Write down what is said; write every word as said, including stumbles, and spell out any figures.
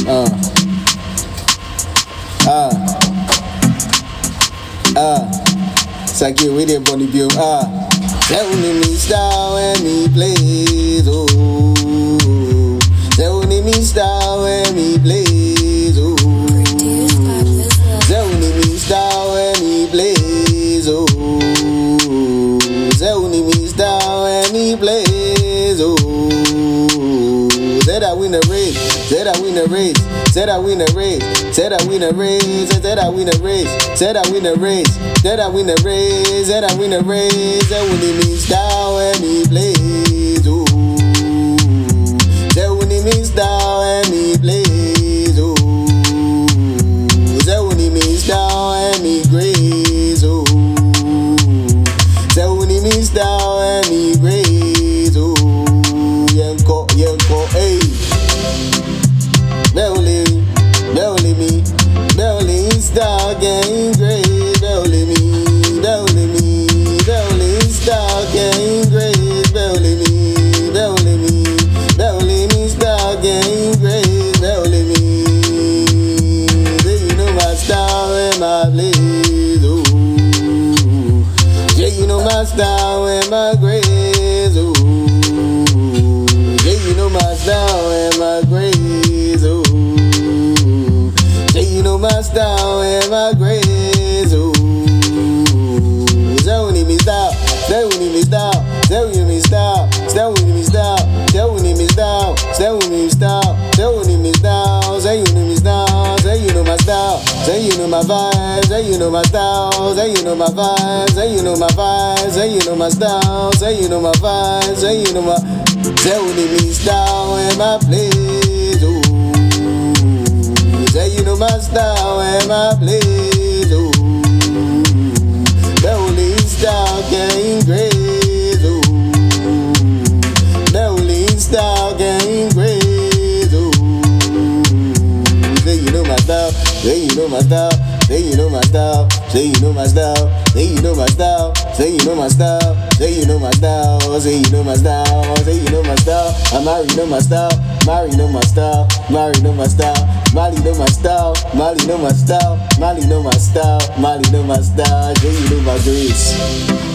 Uh. Ah. Ah. Saki with the body view. Ah. Tell me style when me plays. Oh. Tell me style when me plays. Oh. Tell me style when me plays. Oh. Tell me style when me plays. Oh. Said I win a race, said I win a race, said I win a race, said I win a race, said I win a race, said I win a race, said I win a race, said I win a race, said when me style when me plays, oh, said when me style when me plays, oh, said when me style when me grace, oh, said when me style when me grace, oh, yanko, yanko, hey. Belly, belly me, belly star game great, belly me, belly me, belly star game great, belly me, belly me, belly me star game great, belly me. Then you know my style and my blaze, oh. Yeah, you know my style and my grace, oh. Yeah, you know my style and my grace, oh. You know my style and my grace, oh. Tell me me style, tell me me style, tell me me style, tell me me style, tell me me style, tell me me style, tell me me style, say you know me style, say you know my style, say you know my vibes, say you know my style, say you know my vibes, say you know my vibes, say you know my style, say you know my vibes, say you know my, tell me me style and my place, oh. Say you know my style and my place, oh. Belly style game grace, oh. Belly style game grace, oh. Say you know my style, say you know my style, say you know my style, say you know my style, say you know my style, say you know my style, say you know my style, say you know my style, say you know my style. I'm already know my style, Mari know my style, Mari know my style. Molly know my style, Molly know my style, Molly know my style, Molly know my style, yeah, you know my grace.